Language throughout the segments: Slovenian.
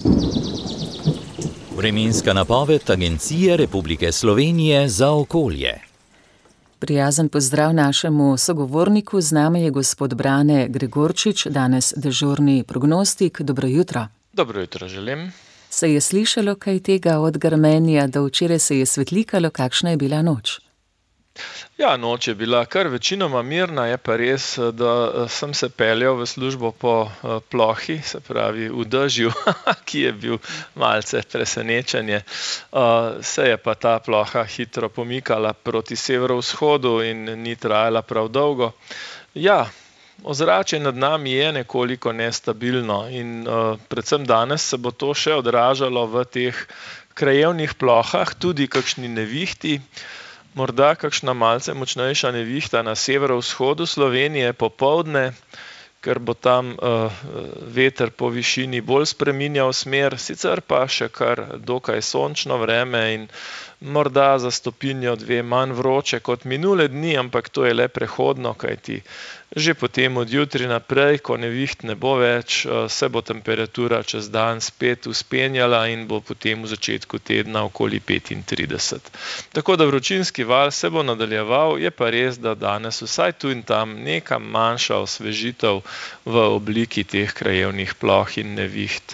Vremenska napoved Agencije Republike Slovenije za okolje. Prijazen pozdrav našemu sogovorniku, z nami je gospod Brane Gregorčič, danes dežurni prognostik. Dobro jutro. Dobro jutro želim. Se je slišalo kaj tega od grmenja do včeraj se je svetlikalo, kakšna je bila noč? Ja, noč je bila kar večinoma mirna, je pa res, da sem se peljal v službo po plohi, se pravi v dežju, ki je bil malce presenečenje. Se je pa ta ploha hitro pomikala proti severovzhodu in ni trajala prav dolgo. Ja, ozračje nad nami je nekoliko nestabilno in predvsem danes se bo to še odražalo v teh krajevnih plohah, tudi kakšni nevihti. Morda kakšna malce močnejša nevihta na severovzhodu Slovenije popoldne, ker bo tam veter po višini bolj spreminjal smer, sicer pa še kar dokaj sončno vreme in morda za stopinjo dve manj vroče kot minule dni, ampak to je le prehodno, kajti že potem od jutri naprej, ko neviht ne bo več, se bo temperatura čez dan spet vzpenjala in bo potem v začetku tedna okoli 35. Tako da vročinski val se bo nadaljeval, je pa res, da danes vsaj tu in tam neka manjša osvežitev v obliki teh krajevnih ploh in neviht.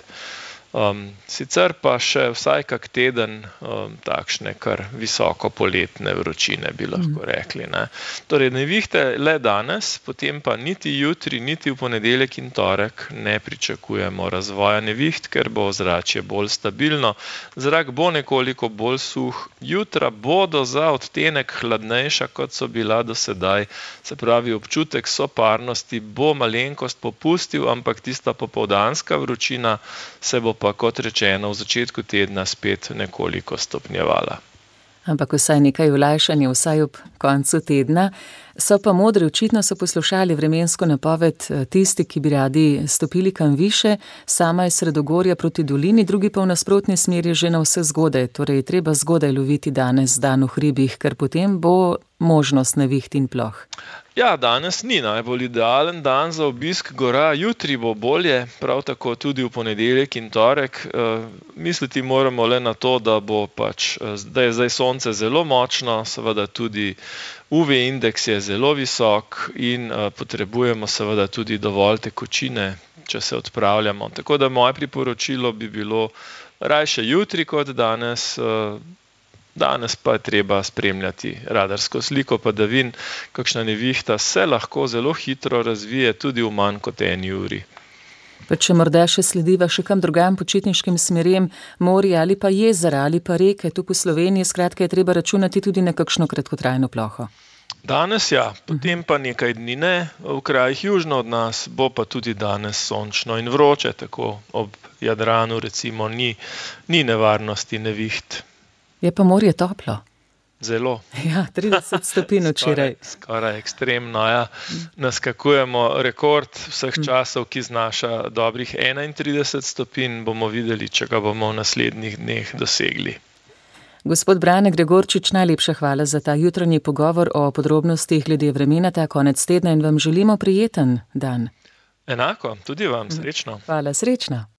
Sicer pa še vsaj kak teden takšne kar visoko poletne vročine, bi lahko rekli. Ne? Torej, nevihte le danes, potem pa niti jutri, niti v ponedeljek in torek ne pričakujemo razvoja neviht, ker bo ozračje bolj stabilno. Zrak bo nekoliko bolj suh, jutra bodo za odtenek hladnejša, kot so bila do sedaj. Se pravi, občutek soparnosti bo malenkost popustil, ampak tista popoldanska vročina se bo pa, kot rečeno, v začetku tedna spet nekoliko stopnjevala. Ampak vsaj nekaj olajšanja, vsaj ob koncu tedna. So pa modri, očitno so poslušali vremensko napoved tisti, ki bi radi stopili kam više, sama je sredogorja proti dolini, drugi pa v nasprotni smeri že na vse zgodaj. Torej, treba zgodaj loviti danes dan v hribih, ker potem bo možnost neviht in ploh. Ja, danes ni najbolj idealen dan za obisk gora, jutri bo bolje, prav tako tudi v ponedeljek in torek. Misliti moramo le na to, da je zdaj sonce zelo močno, seveda tudi UV indeks je zelo visok in potrebujemo seveda tudi dovolj tekočine, če se odpravljamo. Tako da moje priporočilo bi bilo rajše jutri kot danes. Danes pa je treba spremljati radarsko sliko padavin, kakšna nevihta se lahko zelo hitro razvije tudi v manj kot eni uri. Pa če morda še slediva še kam drugam počitniškim smerem, morje ali pa jezera ali pa reke, tu po Sloveniji, skratka je treba računati tudi na kakšno kratkotrajno ploho. Danes ja, potem pa nekaj dni ne, v krajih južno od nas bo pa tudi danes sončno in vroče, tako ob Jadranu recimo ni nevarnosti neviht. Je pa morje toplo. Zelo. Ja, 30 stopinj včeraj. Skoraj ekstremno, ja. Naskakujemo rekord vseh časov, ki znaša dobrih 31 stopinj. Bomo videli, če ga bomo v naslednjih dneh dosegli. Gospod Brane Gregorčič, najlepša hvala za ta jutranji pogovor o podrobnostih glede vremena ta konec tedna in vam želimo prijeten dan. Enako, tudi vam, srečno. Hvala, srečno.